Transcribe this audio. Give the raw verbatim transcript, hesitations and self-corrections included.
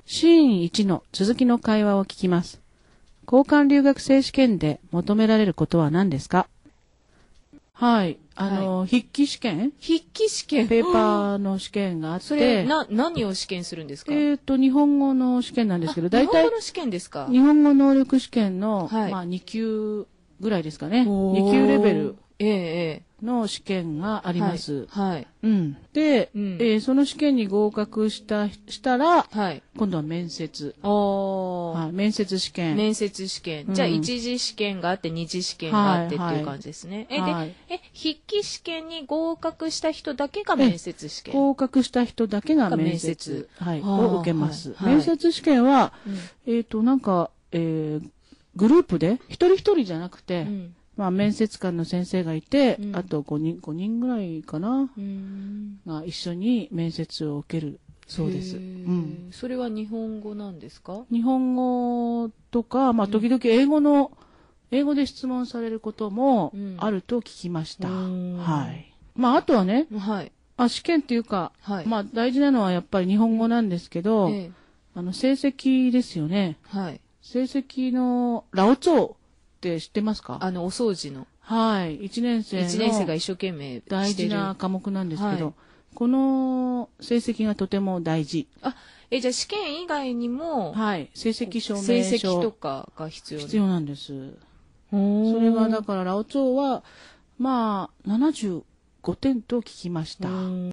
シーンいちの続きの会話を聞きます。交換留学生試験で求められることは何ですか？はい。あの、はい、筆記試験筆記試験ペーパーの試験があって。 それ、な、何を試験するんですか？ えっと、日本語の試験なんですけど、 大体。日本語の試験ですか？ 日本語能力試験の、 はい、 まあ、に級ぐらいですかね。に級レベル。 ええの試験があります。 はい。はい、 うん。で、うん、えー、その試験に合格した、したら、はい、今度は面接。はい、面接試験。 面接試験。うん、じゃあ、一次試験があって、二次試験があってっていう感じですね。はいはい、え、で、え、筆記試験に合格した人だけが面接試験？ 合格した人だけが面接、はい、を受けます。はい、面接試験は、うん、えっと、なんか、えー、グループで、一人一人じゃなくて、うん、まあ、面接官の先生がいて、うん、あとごにん、ごにんぐらいかな、うん、が一緒に面接を受けるそうです。うん、 それは日本語なんですか？ 日本語とか、まあ、時々英語の、うん、英語で質問されることもあると聞きました。うん、はい。まあ、あとはね、はい、あ、試験っていうか、はい、まあ、大事なのはやっぱり日本語なんですけど、ええ、あの、成績ですよね。はい。成績の、ラオツォーって知ってますか？ あの、お掃除の。 はい。一年生の。 一年生が一生懸命してる。 大事な科目なんですけど、はい、この成績がとても大事。 あ、え、じゃあ試験以外にも、 はい。成績証明書。 成績とかが必要必要なんです。それが、だから、ラオツォーは、まあ、ななじゅうごてんと聞きました。